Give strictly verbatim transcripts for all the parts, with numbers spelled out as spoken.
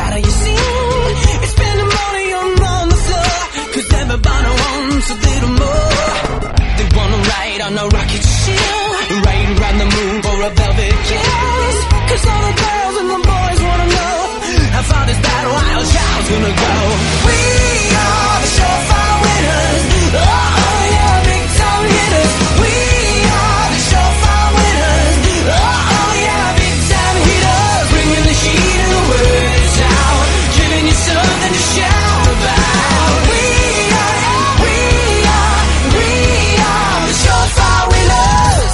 louder you sing. It's spending money on, on the floor, cause everybody wants a little more. They wanna ride on a rocket ship, ride around the moon for a velvet kiss. Cause all the girls and the boys wanna know how far this battle wild child's gonna go. We are the surefire winners. Oh yeah, big time hitters. We are the surefire winners. Oh yeah, big time hitters. Bringing the heat and the words out, giving you something to shout about. We are, we are, we are the surefire winners.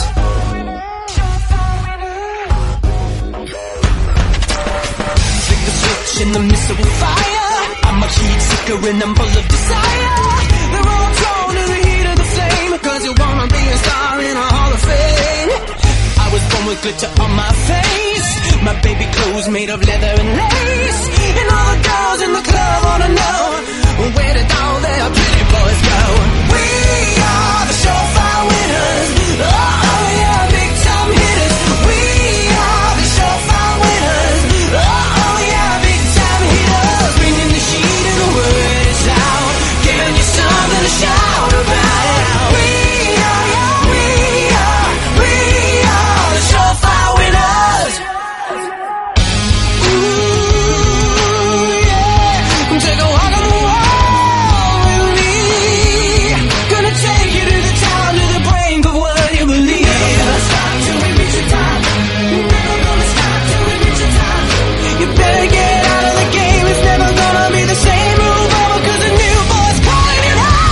Flick the switch in the midst of a fire. I'm a heat seeker and I'm full of desire. They're all drawn to the heat of the flame, cause you wanna be a star in a hall of fame. I was born with glitter on my face, my baby clothes made of leather and lace. And all the girls in the club wanna know, where did all their pretty boys go? We are the surefire winners. Oh yeah, big time hitters. We are the surefire winners. Oh yeah, big time hitters. Bringing the heat and the words out, giving you something to shout about. We are, we are, we are the surefire winners. Ooh, yeah. Take a walk on the wall with me. Gonna take you to the top, to the brink of what you believe. Never gonna stop till we reach the top. Never gonna stop till we reach the top. You better get out of the game. It's never gonna be the same. Move over, cause the new boy's calling it home.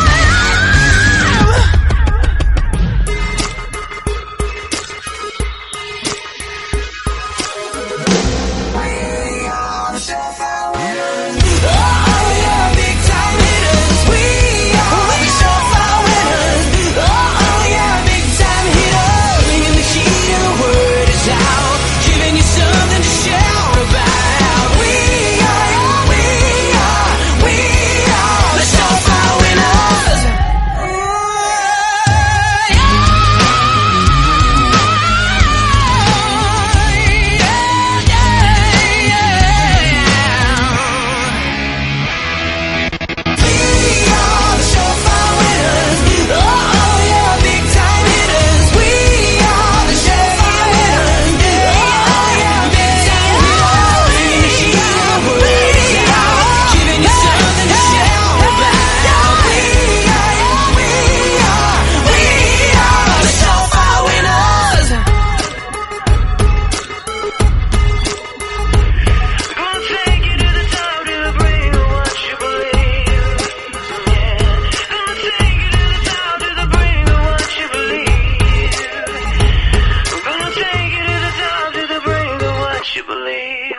We are the surefire winners. Oh yeah, big time hitters. We are the surefire winners. Oh yeah, big time hitters. Bringing the heat and the word is out, giving you something to shout about. We are, we are, we are the surefire winners. You believe.